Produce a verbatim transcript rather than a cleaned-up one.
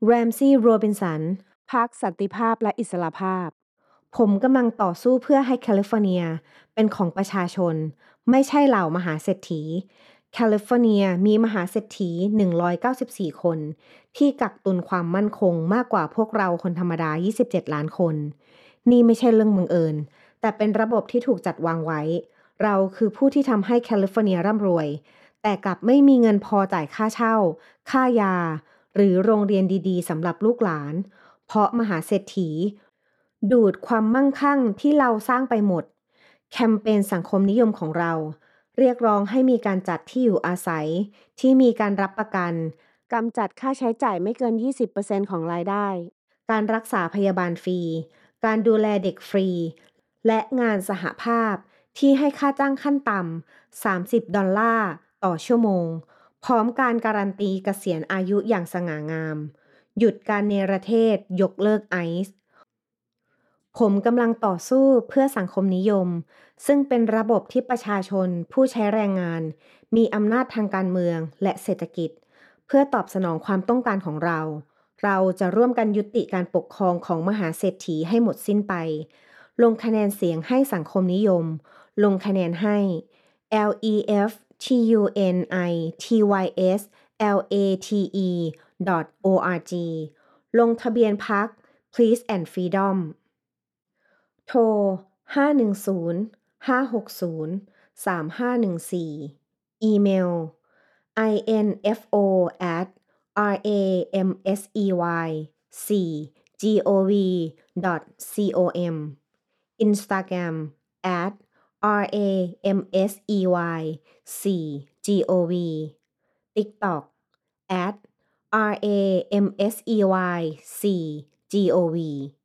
แรมซี่โรบินสันพรรคสันติภาพและอิสรภาพผมกำลังต่อสู้เพื่อให้แคลิฟอร์เนียเป็นของประชาชนไม่ใช่เหล่ามหาเศรษฐีแคลิฟอร์เนียมีมหาเศรษฐีหนึ่งร้อยเก้าสิบสี่คนที่กักตุนความมั่นคงมากกว่าพวกเราคนธรรมดายี่สิบเจ็ดล้านคนนี่ไม่ใช่เรื่องบังเอิญแต่เป็นระบบที่ถูกจัดวางไว้เราคือผู้ที่ทำให้แคลิฟอร์เนียร่ำรวยแต่กลับไม่มีเงินพอจ่ายค่าเช่าค่ายาหรือโรงเรียนดีๆสำหรับลูกหลานเพราะมหาเศรษฐีดูดความมั่งคั่งที่เราสร้างไปหมดแคมเปญสังคมนิยมของเราเรียกร้องให้มีการจัดที่อยู่อาศัยที่มีการรับประกันกำจัดค่าใช้จ่ายไม่เกิน ยี่สิบเปอร์เซ็นต์ ของรายได้การรักษาพยาบาลฟรีการดูแลเด็กฟรีและงานสหภาพที่ให้ค่าจ้างขั้นต่ำสามสิบดอลลาร์ต่อชั่วโมงพร้อมการการันตีเกษียณอายุอย่างสง่างามหยุดการเนรเทศยกเลิกไอซ์ผมกำลังต่อสู้เพื่อสังคมนิยมซึ่งเป็นระบบที่ประชาชนผู้ใช้แรงงานมีอำนาจทางการเมืองและเศรษฐกิจเพื่อตอบสนองความต้องการของเราเราจะร่วมกันยุติการปกครองของมหาเศรษฐีให้หมดสิ้นไปลงคะแนนเสียงให้สังคมนิยมลงคะแนนให้ L E F T U N I T Y S L A T E dot org ลงทะเบียนพรรค Peace and Freedom โทร ห้า หนึ่ง ศูนย์ ห้า หก ศูนย์ สาม ห้า หนึ่ง สี่ อีเมล info at ramsey4 gov.com Instagram at ramsey4gov TikTok at ramsey4gov